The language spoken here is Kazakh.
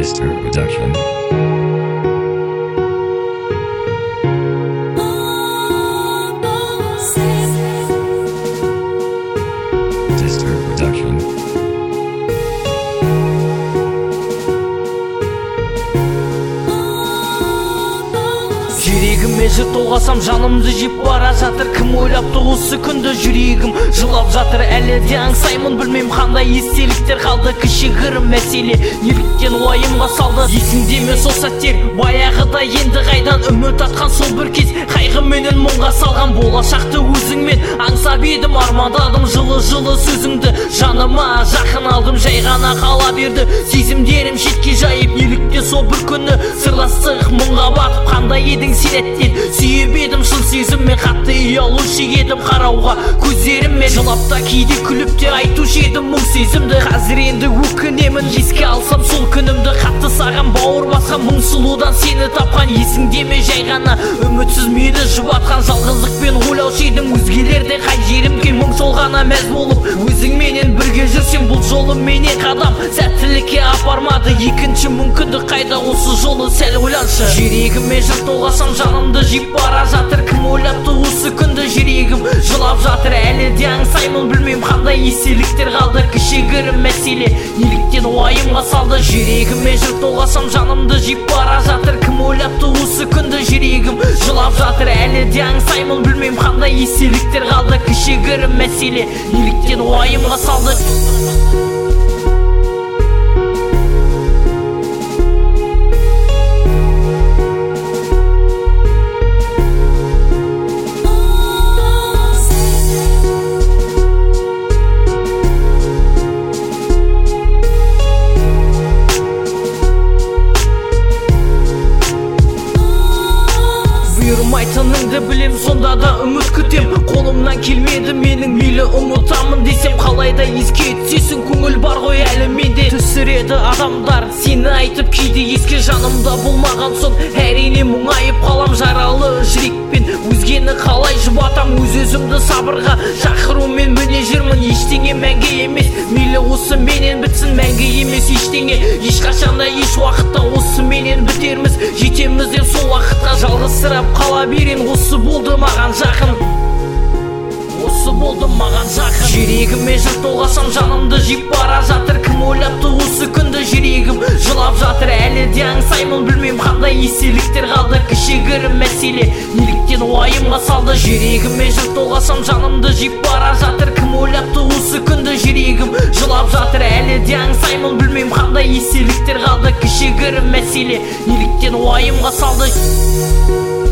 Mr. Production. Mr. Production. Жүрегіме жыр толғасам жанымды жеп бара жатыр. Кім ойлапты осы күнді, жүрегім жылап жатыр. Әлі де аңсаймын, білмейм қандай естеліктер қалды. Кішігірім мәселе неліктен уайымға салды. Есіңде ме сол сәттер, баяғыда енді қайдан үміт атқан сол бір кез. Қайғы менен мұңға салған болашақты өзіңмен аңсап едім, армандадым жылы сөзіңді. Жаныма жақын алдым, жай ғана қала берді. Сезімдерім шетке жайып, неліктен сол бір күні сырластық мұңға батып. Қандай едің сен әттен, сүйіп едім шын сезіммен. Қатты ұялушы едім қарауға көздеріммен. Жылап та кейде күліп те айтушы едім мұң сезімді. Қазір енді өкінемін, еске алсам сол күнімді. Қатты саған бауыр басқан мұң сұлудан сені тапқан. Есіңде ме жай ғана үмітсіз мені жұбатқан. Жалғыздықпен ойлаушы едім өзгелерде қай жерімге. Мұң солғана мәз болып өзіңменен бірге жүрсем, бұл жолы мене қадам сәттілікке апармады. Екінші мүмкіндік қайда, осы жолы сәл ойланшы. Жүрегіме жыр толғасам жанымды жеп бара жатыр. Кім ойлапты осы күнді, жүрегім жылап жатыр. Әлі де аңсаймын, білмейм қандай естеліктер қалды. Кішігірім мәселе неліктен уайымға салды. Жүрегіме жыр толғасам жанымды жеп бара жатыр. Кім ойлапты осы күнді, жүрегім жылап жатыр. Әлі де аңсаймын, білмейм қандай естеліктер қалды. Кішігірім мәселе неліктен уайымға салды. Бұйырмайтыныңды білем, сонда да үміт күтем. Қолымнан келмеді менің, мейлі ұмытамын десем. Қалайда еске түсесің, көңіл бар ғой әлі менде. Түсіреді адамдар сені айтып кейде еске. Жанымда болмаған соң әрине мұңайып қалам. Жаралы жүрекпен өзгені қалай жұбатам. Өз-өзімді сабырға шақырумен міне жүрмін. Ештеңе мәңгі емес, мейлі осы менен бітсін. Мәңгі емес ештеңе, ешқашанда еш уақытта осы менен бітерміз. Жетеміз деп сол уақытқа жалғызсырап қала берен. Осы болды маған жақын, осы болды маған жақын. Жүрегіме жыр толғасам жанымды жеп бара жатыр. Кім ойлапты осы күнді, жүрегім жылап жатыр. Әлі де аңсаймын, білмейм қандай естеліктер қалды. Кішігірім мәселе неліктен уайымға салды. Жүрегіме жыр толғасам жанымды жеп бара жатыр. Кім ойлапты осы күнді, жүрегім жылап жатыр. Әлі де аңсаймын, білмейм қандай естеліктер қалды. Кішігірім мәселе неліктен уайымға салды.